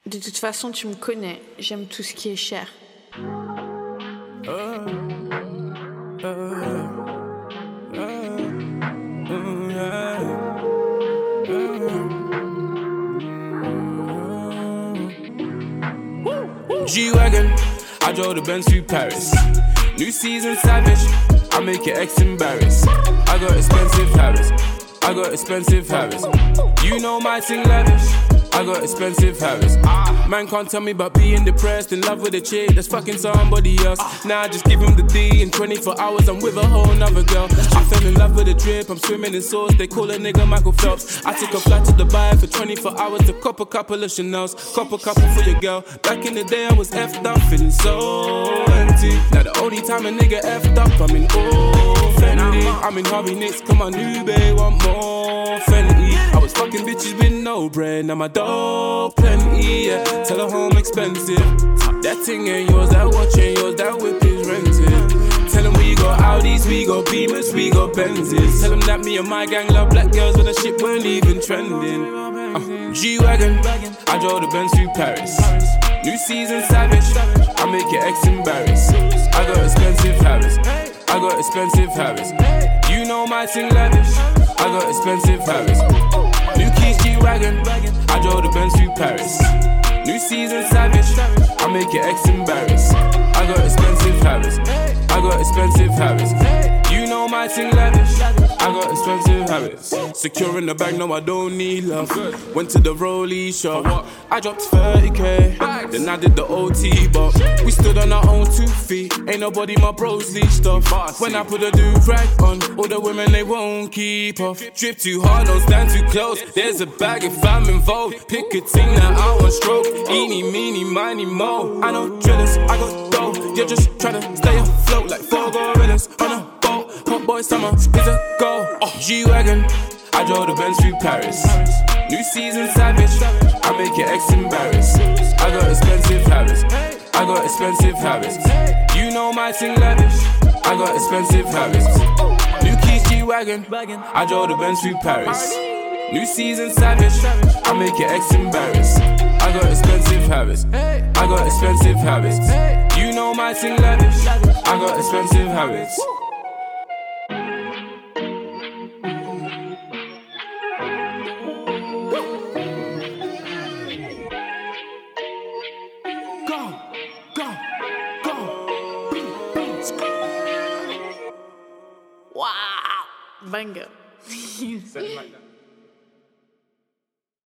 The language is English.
De toute façon, tu me connais, j'aime tout ce qui est cher. G-Wagon, I drove the Benz to Paris. New season savage, I make your ex embarrassed. I got expensive habits, I got expensive habits. You know my thing lavish, I got expensive habits. Man can't tell me about being depressed, in love with a chick that's fucking somebody else. Now I just give him the D, in 24 hours I'm with a whole nother girl. She fell in love with a drip, I'm swimming in sauce, they call a nigga Michael Phelps. I took a flight to Dubai for 24 hours to cop a couple of Chanels, cop a couple for your girl. Back in the day I was effed up, feeling so empty. Now the only time a nigga effed up, I'm in Fendi. I'm in Harvey Nicks, come on new babe, want more Fendi. I was fucking bitches with no bread, now my dough plenty, yeah. Tell her home expensive. That thing ain't yours, that watch ain't yours, that whip is rented. Tell them we got Audis, we got Beamers, we got Benzes. Tell them that me and my gang love black girls when the shit weren't even trending. G-Wagon, I drove the Benz to Paris. New season savage, I make your ex embarrassed. I got expensive habits, I got expensive habits. You know my thing lavish, I got expensive habits. New keys G-Wagon, I drove the Benz to Paris. New season savage, I make your ex embarrassed. I got expensive habits, I got expensive habits. You know my thing lavish, I got expensive habits. Secure in the bag, no I don't need love. Went to the Rollie shop, I dropped 30k. Then I did the OT, but we stood on our own 2 feet. Ain't nobody my bros leashed off. When I put a do-rag on, all the women they won't keep off. Drip too hard, don't stand too close. There's a bag if I'm involved. Pick a ting that I want stroke. Eeny, meeny, miny, mo. I know drillers, I got dough. You're just tryna stay afloat like 4 gorillas on a boat. Hot boy summer is a goal. G-Wagon, I drove the Benz through Paris. New season savage, I make your ex embarrassed. I got expensive habits, I got expensive habits. You know my thing lavish, I got expensive habits. New keys G-Wagon, I drove the Benz through Paris. New season savage, I make your ex embarrassed. I got expensive habits, I got expensive habits. You know my thing lavish, I got expensive habits. Wow, banger. Something like that.